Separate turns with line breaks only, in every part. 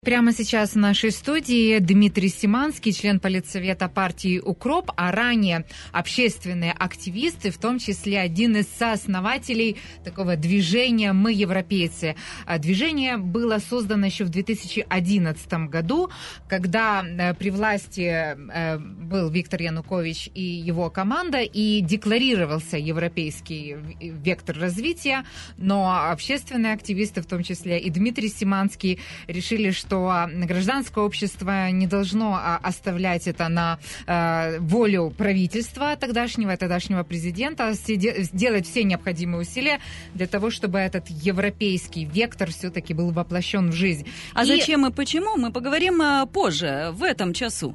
Прямо сейчас в нашей студии Дмитрий Симанский, член политсовета партии «Укроп», а ранее общественные активисты, в том числе один из сооснователей такого движения «Мы европейцы». Движение было создано еще в 2011 году, когда при власти был Виктор Янукович и его команда, и декларировался европейский вектор развития, но общественные активисты, в том числе и Дмитрий Симанский, решили, что гражданское общество не должно оставлять это на волю правительства тогдашнего президента, сделать все необходимые усилия для того, чтобы этот европейский вектор все-таки был воплощен в жизнь.
Зачем и почему, мы поговорим позже, в этом часу.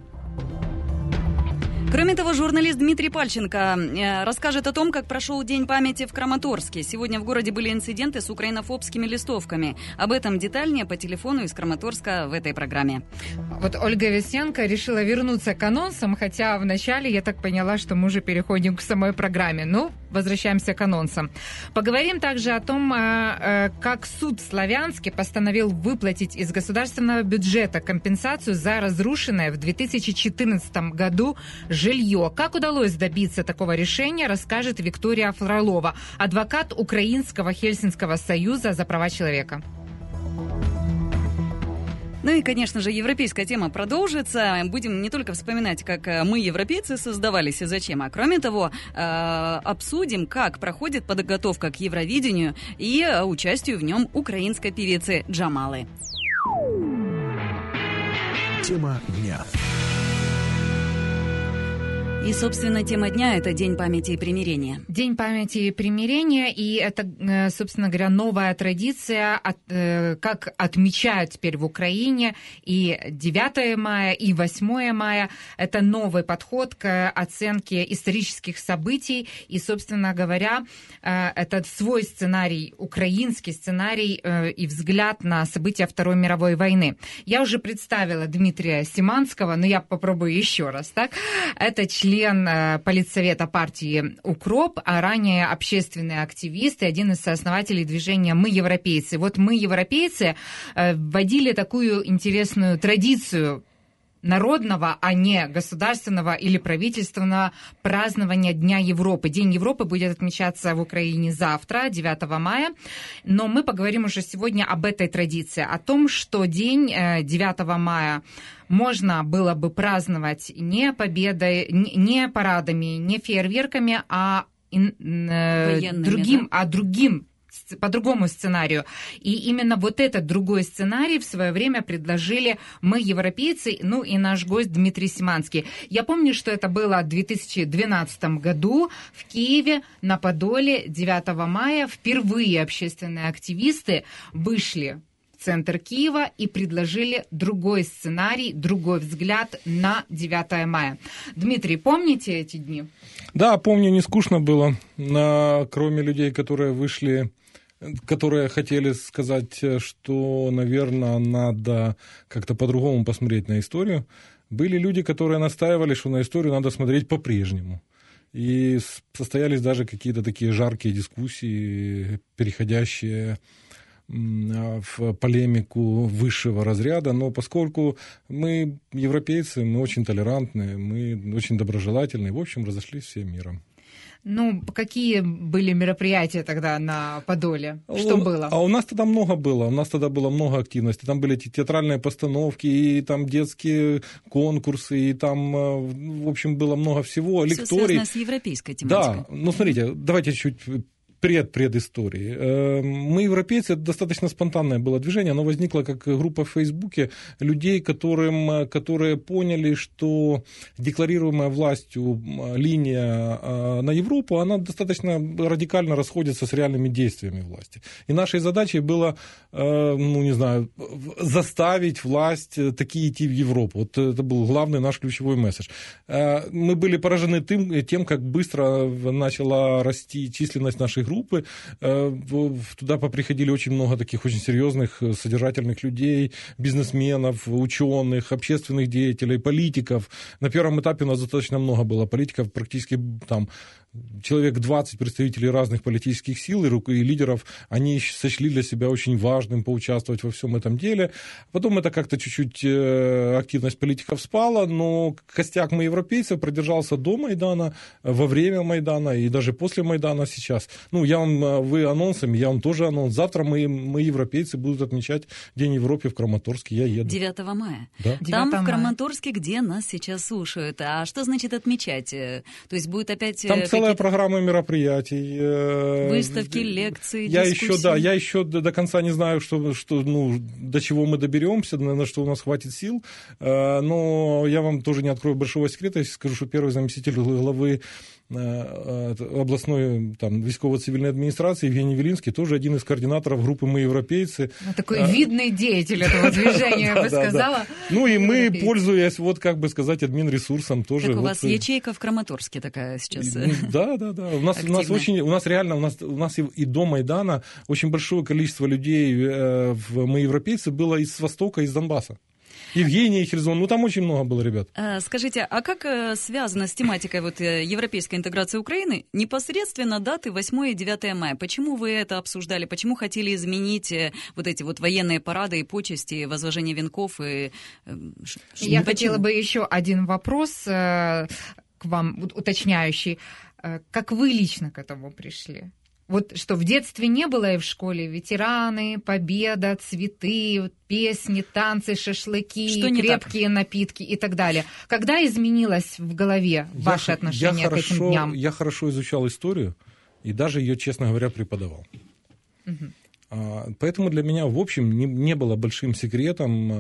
Кроме того, журналист Дмитрий Пальченко расскажет о том, как прошел День памяти в Краматорске. Сегодня в городе были инциденты с украинофобскими листовками. Об этом детальнее по телефону из Краматорска в этой программе.
Вот Ольга Весенко решила вернуться к анонсам, хотя вначале я так поняла, что мы уже переходим к самой программе. Ну, возвращаемся к анонсам. Поговорим также о том, как суд в Славянске постановил выплатить из государственного бюджета компенсацию за разрушенное в 2014 году жилье. Как удалось добиться такого решения, расскажет Виктория Фролова, адвокат Украинского Хельсинского союза за права человека.
Ну и, конечно же, европейская тема продолжится. Будем не только вспоминать, как мы, европейцы, создавались и зачем, а кроме того, обсудим, как проходит подготовка к Евровидению и участию в нем украинской певицы Джамалы.
Тема дня.
И, собственно, тема дня – это День памяти и примирения.
День памяти и примирения, и это, собственно говоря, новая традиция, как отмечают теперь в Украине и 9 мая, и 8 мая. Это новый подход к оценке исторических событий, и, собственно говоря, это свой сценарий, украинский сценарий и взгляд на события Второй мировой войны. Я уже представила Дмитрия Симанского, но я попробую еще раз, так? Это член политсовета партии «Укроп», а ранее общественный активист и один из сооснователей движения «Мы европейцы». Вот «Мы европейцы» вводили такую интересную традицию народного, а не государственного или правительственного празднования Дня Европы. День Европы будет отмечаться в Украине завтра, 9 мая, но мы поговорим уже сегодня об этой традиции, о том, что день 9 мая можно было бы праздновать не победой, не парадами, не фейерверками, а другим по другому сценарию. И именно вот этот другой сценарий в свое время предложили мы, европейцы, ну и наш гость Дмитрий Симанский. Я помню, что это было в 2012 году в Киеве, на Подоле, 9 мая. Впервые общественные активисты вышли в центр Киева и предложили другой сценарий, другой взгляд на 9 мая. Дмитрий, помните эти дни?
Да, помню, не скучно было. Кроме людей, которые вышли, которые хотели сказать, что, наверное, надо как-то по-другому посмотреть на историю, были люди, которые настаивали, что на историю надо смотреть по-прежнему. И состоялись даже какие-то такие жаркие дискуссии, переходящие в полемику высшего разряда, но поскольку мы европейцы, мы очень толерантные, мы очень доброжелательные, в общем, разошлись все миром.
Ну, какие были мероприятия тогда на Подоле? Что было?
А у нас тогда много было. У нас тогда было много активности. Там были театральные постановки, и там детские конкурсы, и там, в общем, было много всего.
Все связано с европейской тематикой.
Да, ну, смотрите, давайте чуть предыстории. Мы, европейцы, это достаточно спонтанное было движение. Оно возникло как группа в Фейсбуке людей, которые поняли, что декларируемая властью линия на Европу, она достаточно радикально расходится с реальными действиями власти. И нашей задачей было, заставить власть таки идти в Европу. Вот это был главный наш ключевой месседж. Мы были поражены тем, как быстро начала расти численность наших группы. Туда поприходили очень много таких очень серьезных, содержательных людей, бизнесменов, ученых, общественных деятелей, политиков. На первом этапе у нас достаточно много было политиков, практически там человек 20 представителей разных политических сил и лидеров, они сочли для себя очень важным поучаствовать во всем этом деле. Потом это как-то чуть-чуть активность политиков спала, но костяк мы европейцев продержался до Майдана, во время Майдана и даже после Майдана сейчас. Вы анонсами, я вам тоже анонс. Завтра мы европейцы, будут отмечать День Европы в Краматорске, я еду.
9 мая.
Да.
9 там, в Краматорске, где нас сейчас слушают. А что значит отмечать? То есть будет опять...
Там целая программа мероприятий.
Выставки, лекции,
дискуссии. Я еще до конца не знаю, до чего мы доберемся, на что у нас хватит сил. Но я вам тоже не открою большого секрета, если скажу, что первый заместитель главы областной військово-цивильной администрации Евгений Велинский тоже один из координаторов группы «Мы европейцы».
Такой видный деятель этого движения, я бы сказала.
И мы, пользуясь, админресурсом тоже.
Так у вас ячейка в Краматорске такая сейчас.
Да. У нас и до Майдана очень большое количество людей в «Мы европейцы» было из Востока, из Донбасса. Евгений, Херсон, там очень много было ребят.
Скажите, а как связано с тематикой европейской интеграции Украины непосредственно даты 8 и 9 мая? Почему вы это обсуждали? Почему хотели изменить эти военные парады и почести, возложение венков?
Я хотела бы еще один вопрос к вам, уточняющий. Как вы лично к этому пришли? Что в детстве не было и в школе? Ветераны, победа, цветы, песни, танцы, шашлыки, крепкие напитки и так далее. Когда изменилось в голове ваше отношение к этим дням?
Я хорошо изучал историю и даже ее, честно говоря, преподавал. Угу. Поэтому для меня, в общем, не было большим секретом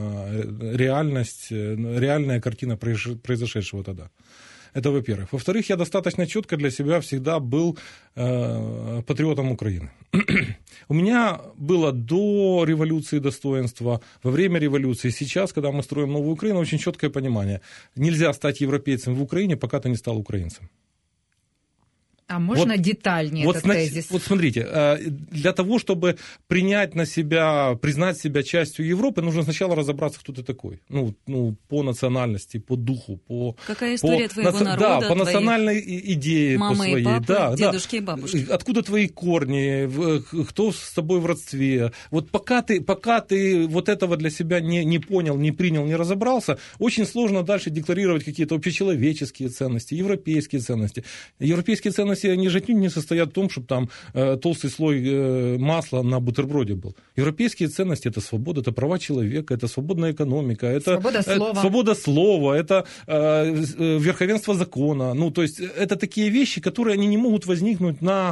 реальная картина произошедшего тогда. Это во-первых. Во-вторых, я достаточно четко для себя всегда был патриотом Украины. У меня было до революции достоинство, во время революции, сейчас, когда мы строим новую Украину, очень четкое понимание. Нельзя стать европейцем в Украине, пока ты не стал украинцем.
А можно детальнее этот тезис?
Смотрите, для того, чтобы признать себя частью Европы, нужно сначала разобраться, кто ты такой. По национальности, по духу,
Какая история твоего народа?
Да, по национальной идее,
мамы
по своей.
И папы, дедушки и бабушки.
Откуда твои корни, кто с тобой в родстве. Пока ты этого для себя не понял, не принял, не разобрался, очень сложно дальше декларировать какие-то общечеловеческие ценности, европейские ценности. Европейские ценности, они же не состоят в том, чтобы там толстый слой масла на бутерброде был. Европейские ценности – это свобода, это права человека, это свободная экономика, это свобода слова, это верховенство закона. То есть это такие вещи, которые они не могут возникнуть на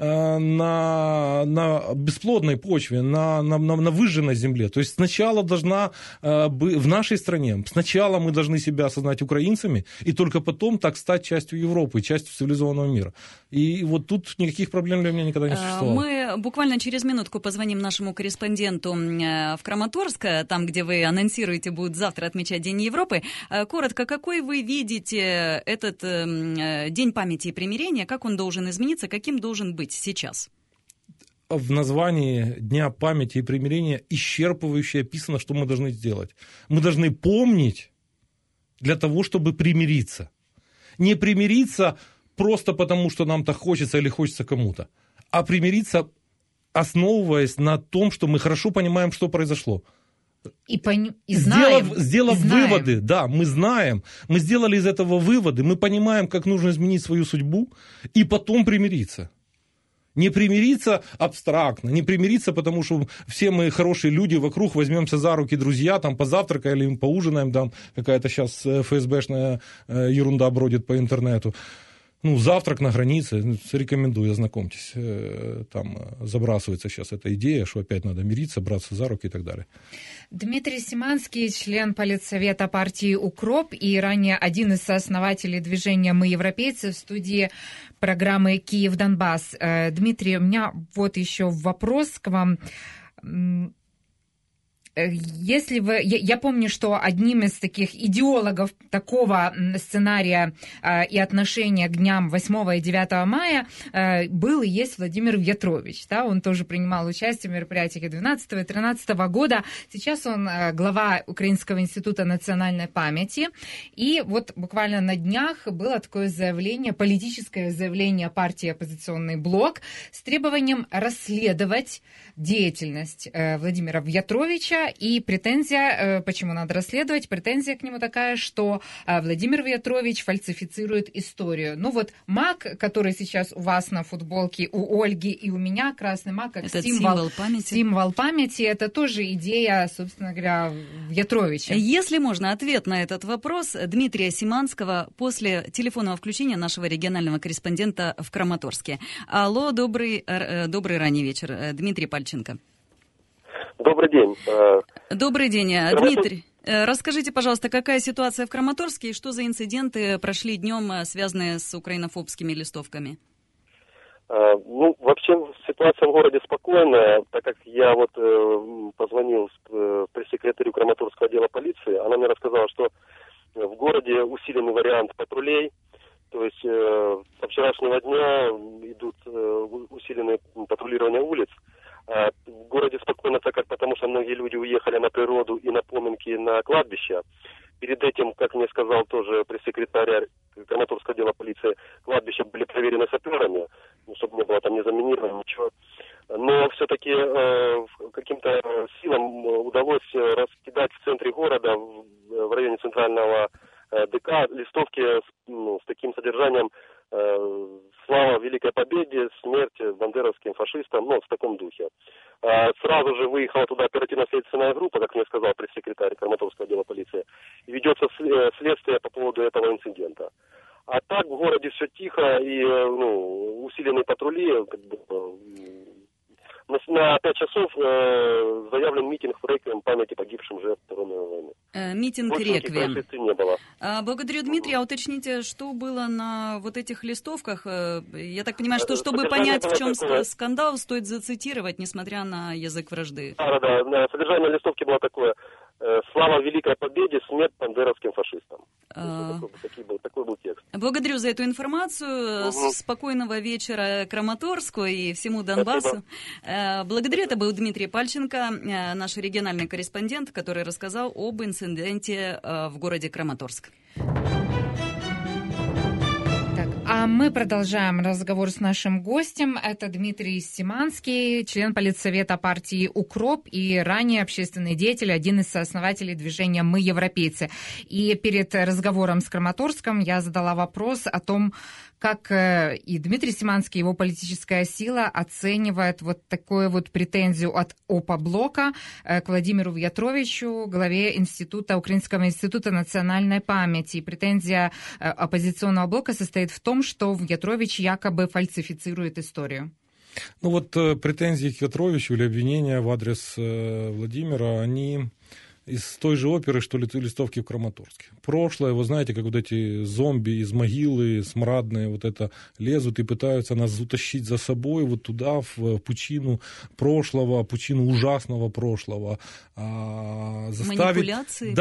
бесплодной почве, на выжженной земле. То есть сначала должна в нашей стране, сначала мы должны себя осознать украинцами, и только потом так стать частью Европы, частью цивилизованного мира. И тут никаких проблем для меня никогда не существовало.
Мы буквально через минутку позвоним нашему корреспонденту в Краматорск, там, где вы анонсируете, будут завтра отмечать День Европы. Коротко, какой вы видите этот День памяти и примирения, как он должен измениться, каким должен быть сейчас?
В названии Дня памяти и примирения исчерпывающе описано, что мы должны сделать. Мы должны помнить для того, чтобы примириться. Не примириться просто потому, что нам так хочется или хочется кому-то, а примириться, основываясь на том, что мы хорошо понимаем, что произошло.
И знаем.
Сделав выводы, да, мы знаем, мы сделали из этого выводы, мы понимаем, как нужно изменить свою судьбу, и потом примириться. Не примириться абстрактно, не примириться, потому что все мы хорошие люди вокруг, возьмемся за руки, друзья, там позавтракаем или поужинаем, там какая-то сейчас ФСБшная ерунда бродит по интернету. Завтрак на границе, рекомендую, ознакомьтесь. Там забрасывается сейчас эта идея, что опять надо мириться, браться за руки и так далее.
Дмитрий Симанский, член политсовета партии «Укроп» и ранее один из сооснователей движения «Мы европейцы» в студии программы Если вы... Я помню, что одним из таких идеологов такого сценария и отношения к дням 8 и 9 мая был и есть Владимир В'Ятрович. Да? Он тоже принимал участие в мероприятиях 12 и 13 года. Сейчас он глава Украинского института национальной памяти. И вот буквально на днях было такое заявление, политическое заявление партии «Оппозиционный блок» с требованием расследовать деятельность Владимира В'Ятровича. И претензия, почему надо расследовать, претензия к нему такая, что Владимир В'Ятрович фальсифицирует историю. Ну вот маг, который сейчас у вас на футболке, у Ольги и у меня, красный маг, как символ памяти, это тоже идея, собственно говоря, В'Ятровича.
Если можно, ответ на этот вопрос Дмитрия Симанского после телефонного включения нашего регионального корреспондента в Краматорске. Алло, добрый ранний вечер. Дмитрий Пальченко.
Добрый день.
Добрый день, Дмитрий. Расскажите, пожалуйста, какая ситуация в Краматорске и что за инциденты прошли днем, связанные с украинофобскими листовками?
Вообще ситуация в городе спокойная, так как я позвонил пресс-секретарю Краматорского отдела полиции, она мне рассказала, что в городе усиленный вариант патрулей, то есть со вчерашнего дня идут усиленные патрулирования улиц. В городе спокойно, потому что многие люди уехали на природу и на поминки на кладбище. Перед этим, как мне сказал тоже пресс-секретарь Краматорского отдела полиции, кладбища были проверены саперами, чтобы не было там не заминировано, ничего. Но все-таки каким-то силам удалось раскидать в центре города, в районе центрального ДК, листовки с таким содержанием «Слава Великой Победе, смерть бандеровским фашистам», в таком духе. Сразу же выехала туда оперативно-следственная группа, как мне сказал пресс-секретарь Краматорского отдела полиции, и ведется следствие по поводу этого инцидента. А так в городе все тихо и усиленные патрули. На 5 часов заявлен митинг в реквием памяти погибшим жертв Второй мировой войны.
Митинг реквием.
Не было.
Благодарю, Дмитрий. А уточните, что было на вот этих листовках? Я так понимаю, что чтобы понять, в чем скандал, стоит зацитировать, несмотря на язык вражды.
Да. Содержание листовки было такое: «Слава Великой Победе, смерть бандеровским фашистам». Такой был текст.
Благодарю за эту информацию. Спокойного вечера Краматорску и всему Донбассу. Спасибо. Благодарю. Это был Дмитрий Пальченко, наш региональный корреспондент, который рассказал об инциденте в городе Краматорск.
А мы продолжаем разговор с нашим гостем. Это Дмитрий Симанский, член политсовета партии «Укроп» и ранее общественный деятель, один из сооснователей движения «Мы европейцы». И перед разговором с Краматорском я задала вопрос о том, как и Дмитрий Симанский, его политическая сила оценивает вот такую вот претензию от ОПА-блока к Владимиру В'Ятровичу, главе Украинского института национальной памяти. И претензия оппозиционного блока состоит в том, что В'Ятрович якобы фальсифицирует историю.
Претензии к В'Ятровичу или обвинения в адрес Владимира, они из той же оперы, что листовки в Краматорске. Прошлое, вы знаете, как вот эти зомби из могилы, смрадные, лезут и пытаются нас утащить за собой туда, в пучину прошлого, пучину ужасного прошлого.
Манипуляции,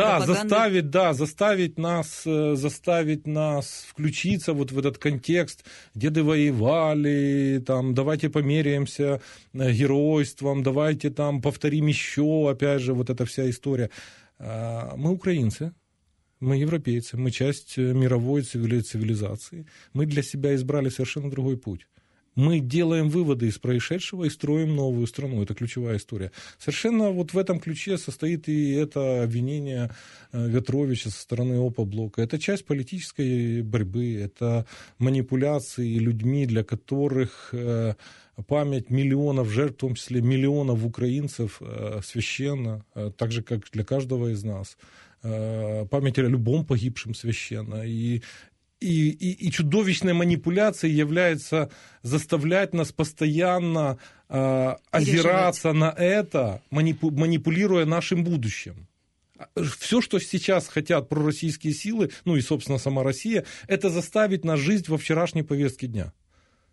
заставить нас включиться в этот контекст. Деды воевали, давайте померяемся геройством, давайте повторим еще, опять же, эта вся история. Мы украинцы, мы европейцы, мы часть мировой цивилизации. Мы для себя избрали совершенно другой путь. Мы делаем выводы из происшедшего и строим новую страну. Это ключевая история. Совершенно в этом ключе состоит и это обвинение В'Ятровича со стороны ОПА-блока. Это часть политической борьбы, это манипуляции людьми, для которых память миллионов жертв, в том числе миллионов украинцев, священна, так же, как для каждого из нас. Память о любом погибшем священна. И чудовищной манипуляцией является заставлять нас постоянно озираться на это, манипулируя нашим будущим. Все, что сейчас хотят пророссийские силы, и, собственно, сама Россия, это заставить нас жить во вчерашней повестке дня.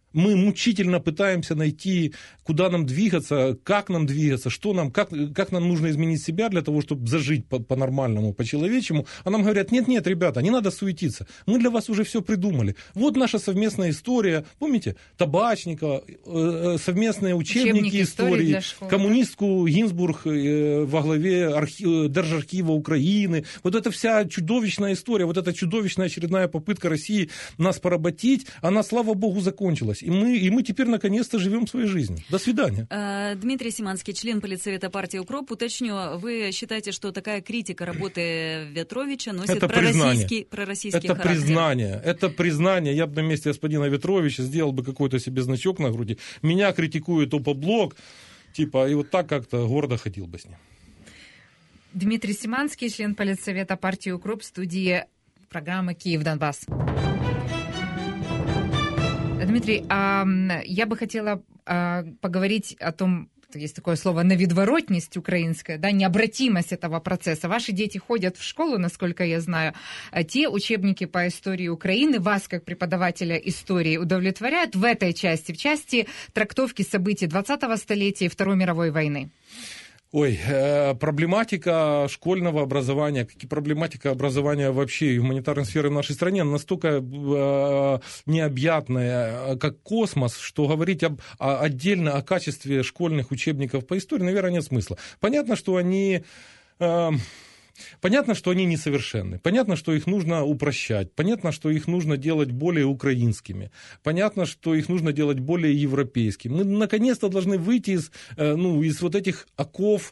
Мы мучительно пытаемся найти, куда нам двигаться, как нам двигаться, что нам, как нам нужно изменить себя для того, чтобы зажить по-нормальному, по-человечему. А нам говорят, нет, ребята, не надо суетиться. Мы для вас уже все придумали. Вот наша совместная история. Помните? Табачникова, совместные учебники истории, коммунистку Гинзбург во главе Держархива Украины. Вот эта вся чудовищная история, вот эта чудовищная очередная попытка России нас поработить, она, слава богу, закончилась. И мы теперь наконец-то живем своей жизнью. До свидания.
Дмитрий Симанский, член Политсовета партии УКРОП. Уточню, вы считаете, что такая критика работы Ветровича носит пророссийский характер?
Это признание. Я бы на месте господина Ветровича сделал бы какой-то себе значок на груди. Меня критикует ОПОБЛОК, и вот так как-то гордо ходил бы с ним.
Дмитрий Симанский, член Политсовета партии УКРОП, в студии программы «Киев-Донбасс». Дмитрий, я бы хотела поговорить о том, есть такое слово «навидворотність» украинская, да, необратимость этого процесса. Ваши дети ходят в школу, насколько я знаю. Те учебники по истории Украины вас, как преподавателя истории, удовлетворяют в этой части, в части трактовки событий 20-го столетия и Второй мировой войны?
Проблематика школьного образования, как и проблематика образования вообще и гуманитарной сферы в нашей стране настолько необъятная, как космос, что говорить отдельно о качестве школьных учебников по истории, наверное, нет смысла. Понятно, что они несовершенны, понятно, что их нужно упрощать, понятно, что их нужно делать более украинскими, понятно, что их нужно делать более европейскими. Мы наконец-то должны выйти из вот этих оков,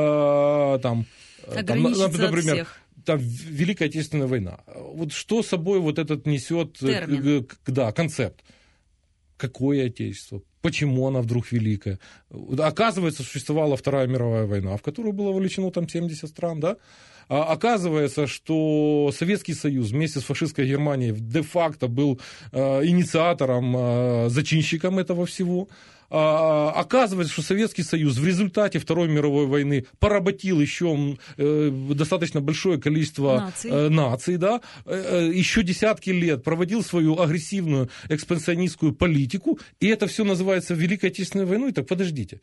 например, Великая Отечественная война. Вот что собой вот этот несет концепт? Какое отечество? Почему она вдруг великая? Оказывается, существовала Вторая мировая война, в которую было вовлечено 70 стран, да? Оказывается, что Советский Союз вместе с фашистской Германией де-факто был инициатором, зачинщиком этого всего. Оказывается, что Советский Союз в результате Второй мировой войны поработил еще достаточно большое количество наций, да? Еще десятки лет проводил свою агрессивную экспансионистскую политику, и это все называется Великой Отечественной войной. Так подождите.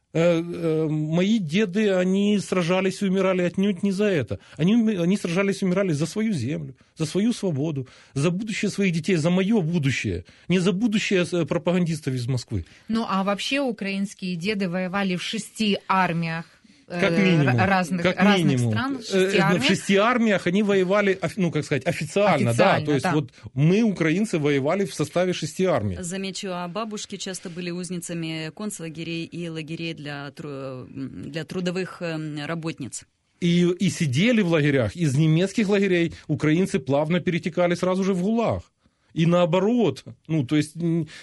Мои деды, они сражались и умирали отнюдь не за это. Они сражались и умирали за свою землю, за свою свободу, за будущее своих детей, за мое будущее, не за будущее пропагандистов из Москвы.
Ну, а вообще украинские деды воевали в 6 армиях.
Как минимум,
разных стран.
В 6 армиях они воевали, официально, да. То есть вот мы, украинцы, воевали в составе 6 армий.
Замечу, а бабушки часто были узницами концлагерей и лагерей для трудовых работниц.
И сидели в лагерях. Из немецких лагерей украинцы плавно перетекали сразу же в ГУЛАГ. И наоборот. То есть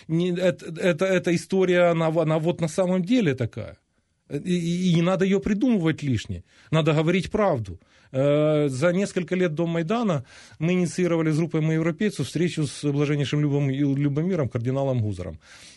эта история, она вот на самом деле такая. И не надо ее придумывать лишнее. Надо говорить правду. За несколько лет до Майдана мы инициировали с группой «Мы европейцев» встречу с блаженнейшим Любомиром, кардиналом Гузаром.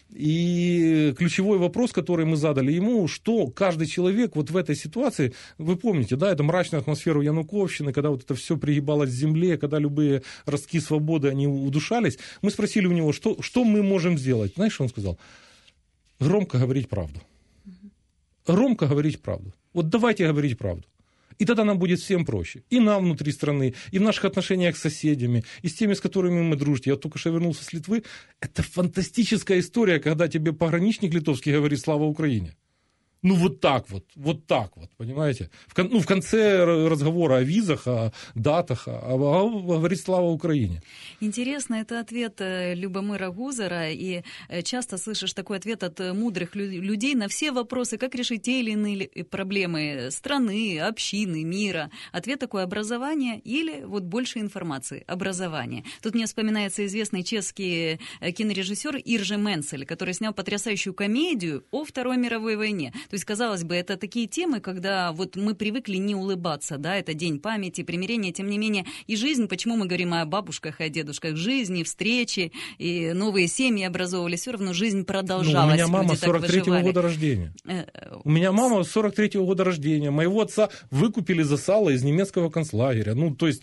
И ключевой вопрос, который мы задали ему, что каждый человек вот в этой ситуации, вы помните, да, это мрачную атмосферу Януковщины, когда вот это все пригибалось к земле, когда любые ростки свободы, они удушались. Мы спросили у него, что мы можем сделать. Знаешь, что он сказал? Громко говорить правду. Громко говорить правду. Вот давайте говорить правду. И тогда нам будет всем проще. И нам внутри страны, и в наших отношениях с соседями, и с теми, с которыми мы дружим. Я только что вернулся с Литвы. Это фантастическая история, когда тебе пограничник литовский говорит «Слава Украине». Вот так вот, понимаете? В конце разговора о визах, о датах, говорит «Слава Украине».
Интересно, это ответ Любомира Гузара, и часто слышишь такой ответ от мудрых людей на все вопросы, как решить те или иные проблемы страны, общины, мира. Ответ такой: образование или вот больше информации, образование. Тут мне вспоминается известный чешский кинорежиссер Иржи Менцель, который снял потрясающую комедию о Второй мировой войне. То То есть, казалось бы, это такие темы, когда вот мы привыкли не улыбаться, да, это День памяти, примирения, тем не менее, и жизнь, почему мы говорим о бабушках и о дедушках, жизни, встречи, и новые семьи образовывались, все равно жизнь продолжалась.
У меня мама 43-го года рождения. У меня мама 43-го года рождения. Моего отца выкупили за сало из немецкого концлагеря. Ну, то есть,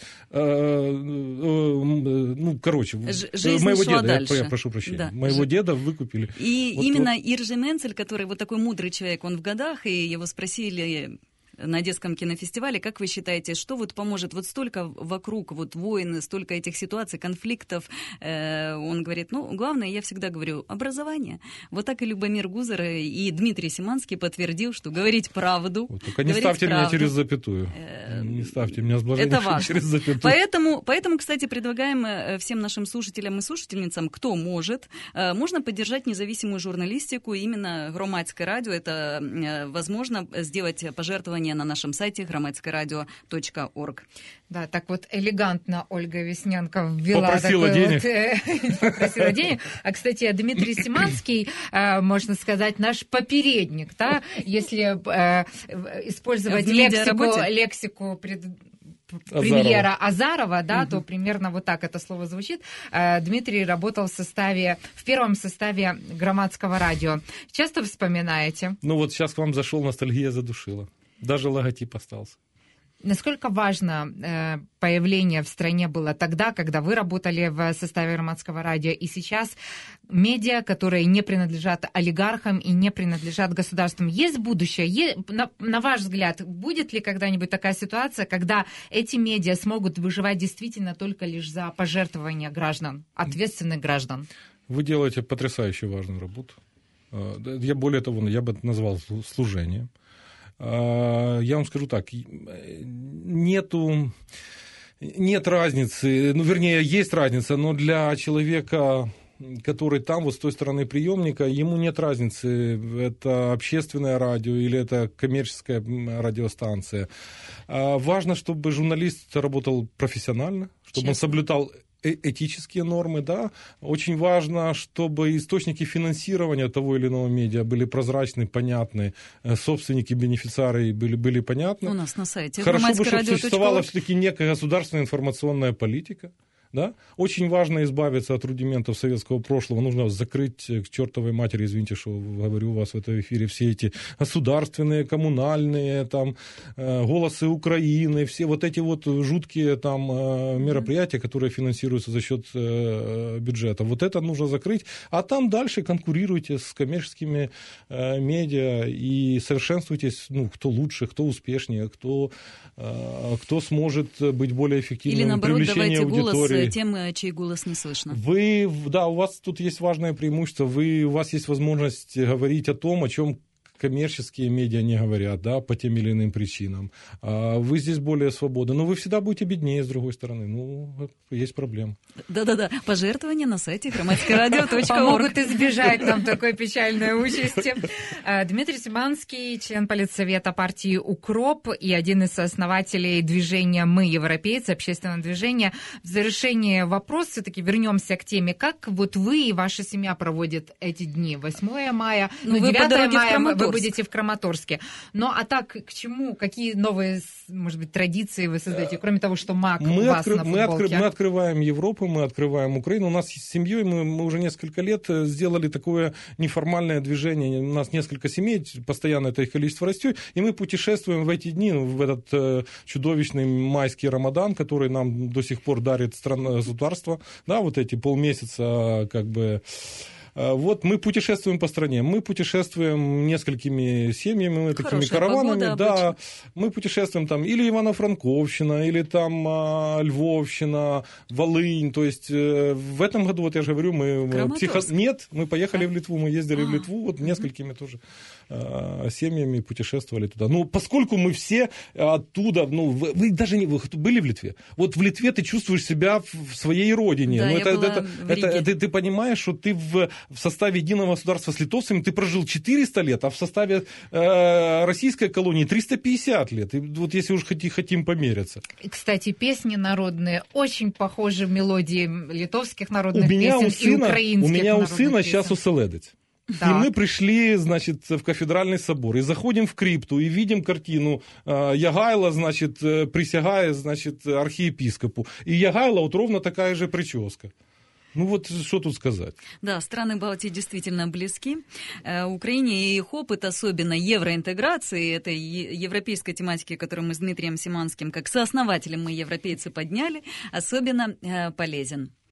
короче, моего деда, дальше. Я прошу прощения, да. Моего деда выкупили.
И вот, именно Иржи Менцель, который вот такой мудрый человек, он в годах, и его спросили на детском кинофестивале, как вы считаете, что вот поможет? Вот столько вокруг вот войн, столько этих ситуаций, конфликтов. Он говорит, главное, я всегда говорю, образование. Вот так и Любомир Гузар и Дмитрий Симанский подтвердил, что говорить правду.
Вот, только не ставьте меня через запятую. Не ставьте меня с блаженнейшим через запятую.
Поэтому, кстати, предлагаем всем нашим слушателям и слушательницам, кто может, можно поддержать независимую журналистику. Именно Громадское радио, это возможно сделать пожертвование на нашем сайте громадскорадио.орг.
Да, так вот элегантно Ольга Веснянка ввела
попросила денег.
Попросила денег. А, кстати, Дмитрий Симанский, можно сказать, наш попередник, да, если использовать лексику премьера Азарова, да, то примерно вот так это слово звучит. Дмитрий работал в первом составе Громадского радио. Часто вспоминаете?
Вот сейчас к вам зашел, ностальгия задушила. Даже логотип остался.
Насколько важно появление в стране было тогда, когда вы работали в составе Громадского радио, и сейчас медиа, которые не принадлежат олигархам и не принадлежат государствам, есть будущее? На ваш взгляд, будет ли когда-нибудь такая ситуация, когда эти медиа смогут выживать действительно только лишь за пожертвования граждан, ответственных граждан?
Вы делаете потрясающе важную работу. Более того, я бы это назвал служением. Я вам скажу так, нет разницы, вернее, есть разница, но для человека, который там, вот с той стороны приемника, ему нет разницы, это общественное радио или это коммерческая радиостанция. Важно, чтобы журналист работал профессионально, чтобы он соблюдал этические нормы, да. Очень важно, чтобы источники финансирования того или иного медиа были прозрачны, понятны, собственники, бенефициары были понятны.
У нас на сайте
хорошо бы, чтобы существовала все-таки некая государственная информационная политика. Да? Очень важно избавиться от рудиментов советского прошлого. Нужно закрыть к чертовой матери, извините, что говорю у вас в этом эфире, все эти государственные, коммунальные, там, голосы Украины, все вот эти вот жуткие там мероприятия, которые финансируются за счет бюджета. Вот это нужно закрыть. А там дальше конкурируйте с коммерческими медиа и совершенствуйтесь, кто лучше, кто успешнее, кто сможет быть более эффективным в привлечении аудитории.
Тем, чей голос не слышно.
У вас тут есть важное преимущество. У вас есть возможность говорить о том, о чем коммерческие медиа не говорят, да, по тем или иным причинам. Вы здесь более свободны. Но вы всегда будете беднее, с другой стороны. Есть проблема.
Да-да-да. Пожертвования на сайте громадскорадио.орг.
Помогут избежать там такой печальной участи. Дмитрий Симанский, член политсовета партии «Укроп» и один из основателей движения «Мы, европейцы», общественного движения. В завершение вопрос, все-таки вернемся к теме. Как вот вы и ваша семья проводят эти дни? 8 мая, 9 мая вы будете в Краматорске. А так, к чему? Какие новые, может быть, традиции вы создаете, кроме того, что мак у вас на футболке?
Мы открываем Европу, мы открываем Украину. У нас с семьей мы уже несколько лет сделали такое неформальное движение. У нас несколько семей, постоянно это их количество растет, и мы путешествуем в эти дни, в этот чудовищный майский Рамадан, который нам до сих пор дарит государство, да, вот эти полмесяца, как бы. Вот мы путешествуем по стране, мы путешествуем несколькими семьями, такими караванами, да, мы путешествуем там или Ивано-Франковщина, или там Львовщина, Волынь, то есть в этом году, вот я же говорю, мы поехали в Литву, мы ездили в Литву, вот несколькими тоже семьями путешествовали туда. Поскольку мы все оттуда, вы даже не были в Литве, вот в Литве ты чувствуешь себя в своей родине, ты понимаешь, что ты в составе единого государства с литовцами ты прожил 400 лет, а в составе российской колонии 350 лет. И вот если уж хотим помериться.
Кстати, песни народные очень похожи в мелодии литовских народных песен и украинских народных песен.
У меня у сына сейчас уселедец. И мы пришли, значит, в кафедральный собор, и заходим в крипту, и видим картину Ягайло, значит, присягает, значит, архиепископу. И Ягайло вот ровно такая же прическа. Ну вот что тут сказать.
Да, страны Балтии действительно близки. Украине и их опыт, особенно евроинтеграции, этой европейской тематики, которую мы с Дмитрием Симанским, как сооснователем мы, европейцы, подняли, особенно полезен.